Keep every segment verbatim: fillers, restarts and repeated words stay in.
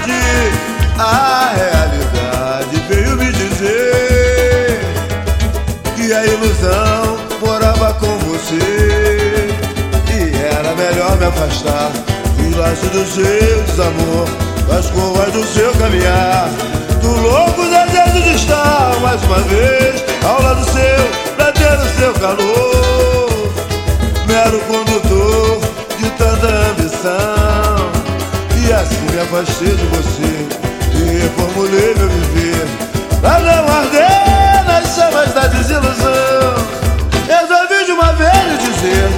tarde a realidade veio me dizer que a ilusão morava com você e era melhor me afastar dos laços do seu desamor, das curvas do seu caminhar, do louco desejo de estar mais uma vez ao lado seu, pra ter o seu calor. Mero condutor de tanta ambição, e assim me afastei de você e reformulei meu viver pra não arder nas chamas da desilusão. Resolvi de uma vez dizer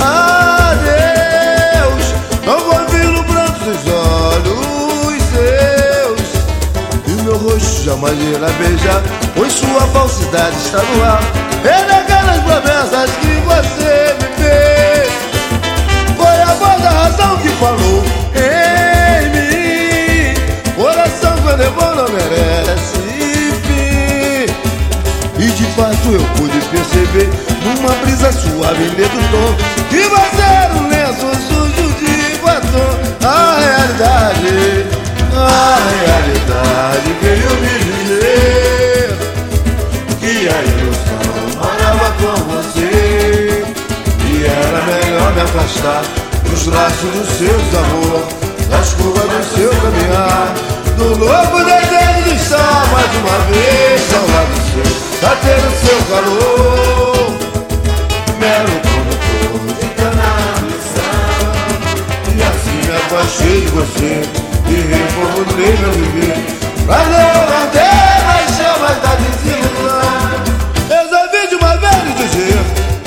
adeus, não confio no pranto dos olhos seus, e o meu rosto jamais irá beijar, pois sua falsidade está no ar, renegando as promessas que você me fez. Foi a voz da razão que falou em mim, coração quando é bom não merece fim. E de fato eu pude perceber numa brisa suave em dedo tom que você era um lenço sujo de batom. A realidade, a realidade veio me dizer que a ilusão morava com você e era melhor me afastar dos laços do seu desamor, das curvas do seu caminhar, do louco desejo de estar mais uma vez ao lado seu, pra ter o seu calor. Mero condutor de tanta ambição, e assim me afastei de você e reformulei meu viver pra não arder nas chamas da desilusão. Resolvi de uma vez dizer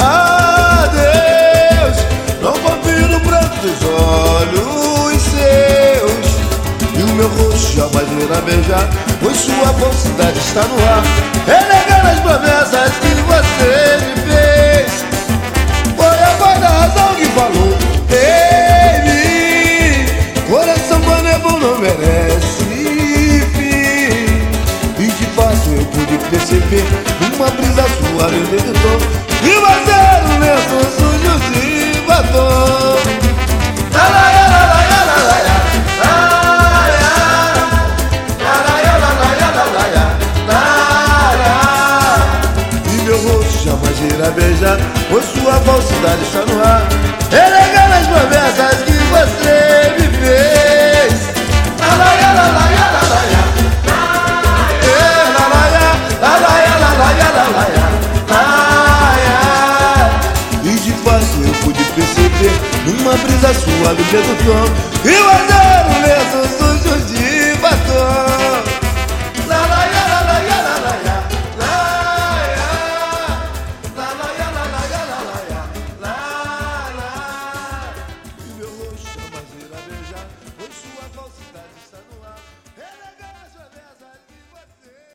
adeus, não confio no pranto dos olhos seus, e o meu rosto jamais irá beijar, pois sua falsidade está no ar, renegando as promessas que você me fez. Foi a voz da razão que falou em mim, coração quando é bom não merece fim. E de fato eu pude perceber numa brisa suave em dedo tom que você era um lenço sujo de batom. E meu rosto jamais irá beijar, pois sua falsidade está no ar, renegando as promessas que você me fez. E de fato eu pude perceber numa brisa suave do tom que você era um lenço sujo de